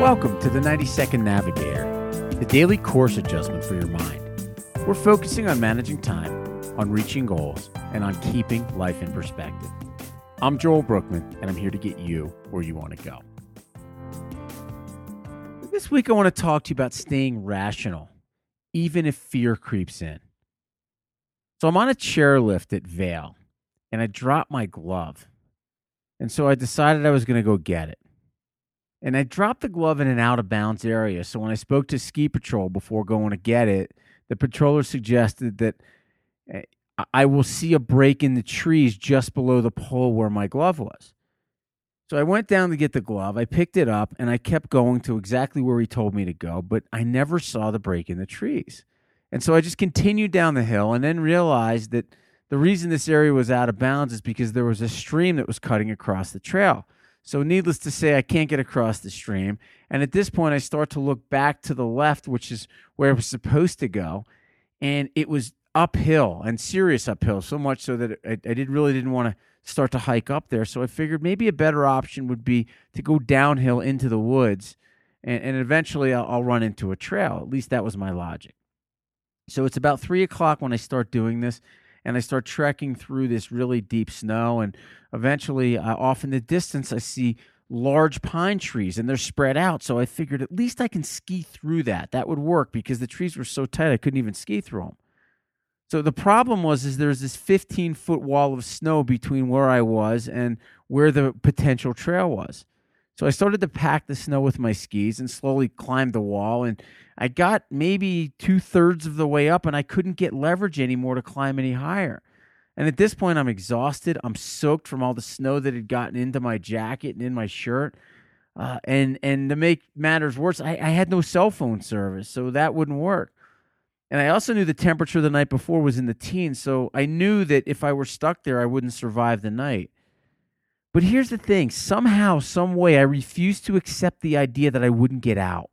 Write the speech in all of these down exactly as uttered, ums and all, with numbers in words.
Welcome to the ninety second Navigator, the daily course adjustment for your mind. We're focusing on managing time, on reaching goals, and on keeping life in perspective. I'm Joel Brookman, and I'm here to get you where you want to go. This week, I want to talk to you about staying rational, even if fear creeps in. So I'm on a chairlift at Vail, and I dropped my glove. And so I decided I was going to go get it. And I dropped the glove in an out-of-bounds area, so when I spoke to Ski Patrol before going to get it, the patroller suggested that I will see a break in the trees just below the pole where my glove was. So I went down to get the glove, I picked it up, and I kept going to exactly where he told me to go, but I never saw the break in the trees. And so I just continued down the hill and then realized that the reason this area was out of bounds is because there was a stream that was cutting across the trail. So needless to say, I can't get across the stream. And at this point, I start to look back to the left, which is where I was supposed to go. And it was uphill and serious uphill, so much so that I, I did, really didn't want to start to hike up there. So I figured maybe a better option would be to go downhill into the woods. And, and eventually, I'll, I'll run into a trail. At least that was my logic. So it's about three o'clock when I start doing this. And I start trekking through this really deep snow. And eventually, uh, off in the distance, I see large pine trees, and they're spread out. So I figured at least I can ski through that. That would work because the trees were so tight I couldn't even ski through them. So the problem was is there's this fifteen-foot wall of snow between where I was and where the potential trail was. So I started to pack the snow with my skis and slowly climbed the wall. And I got maybe two-thirds of the way up, and I couldn't get leverage anymore to climb any higher. And at this point, I'm exhausted. I'm soaked from all the snow that had gotten into my jacket and in my shirt. Uh, and, and to make matters worse, I, I had no cell phone service, so that wouldn't work. And I also knew the temperature the night before was in the teens, so I knew that if I were stuck there, I wouldn't survive the night. But here's the thing. Somehow, some way, I refused to accept the idea that I wouldn't get out.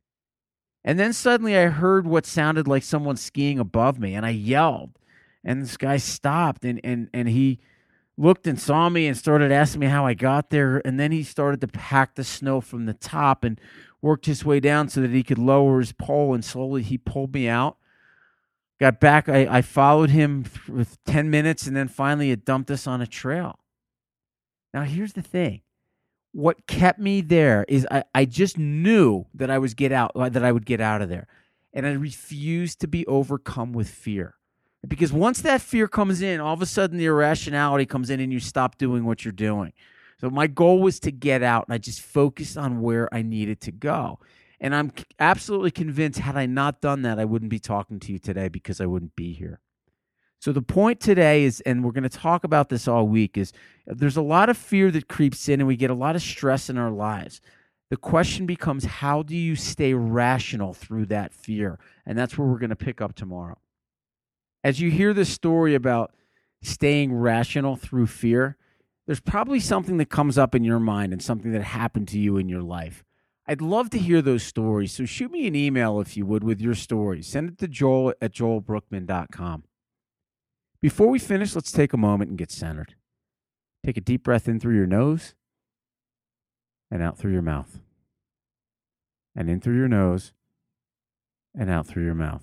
And then suddenly I heard what sounded like someone skiing above me, and I yelled. And this guy stopped, and, and, and he looked and saw me and started asking me how I got there. And then he started to pack the snow from the top and worked his way down so that he could lower his pole, and slowly he pulled me out. Got back. I, I followed him with ten minutes, and then finally it dumped us on a trail. Now, here's the thing. What kept me there is I, I just knew that I was get out that I would get out of there. And I refused to be overcome with fear. Because once that fear comes in, all of a sudden the irrationality comes in and you stop doing what you're doing. So my goal was to get out, and I just focused on where I needed to go. And I'm absolutely convinced had I not done that, I wouldn't be talking to you today because I wouldn't be here. So the point today is, and we're going to talk about this all week, is there's a lot of fear that creeps in and we get a lot of stress in our lives. The question becomes, how do you stay rational through that fear? And that's where we're going to pick up tomorrow. As you hear this story about staying rational through fear, there's probably something that comes up in your mind and something that happened to you in your life. I'd love to hear those stories. So shoot me an email if you would with your stories. Send it to joel at joel brookman dot com. Before we finish, let's take a moment and get centered. Take a deep breath in through your nose and out through your mouth. And in through your nose and out through your mouth.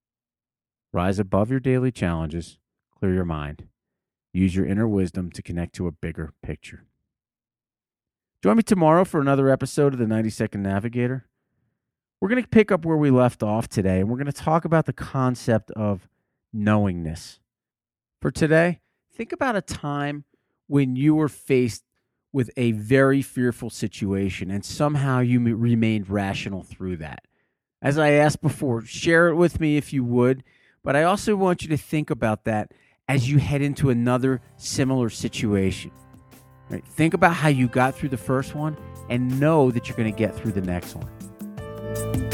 Rise above your daily challenges. Clear your mind. Use your inner wisdom to connect to a bigger picture. Join me tomorrow for another episode of the ninety second Navigator. We're going to pick up where we left off today, and we're going to talk about the concept of knowingness. For today, think about a time when you were faced with a very fearful situation and somehow you remained rational through that. As I asked before, share it with me if you would, but I also want you to think about that as you head into another similar situation. Right? Think about how you got through the first one and know that you're going to get through the next one.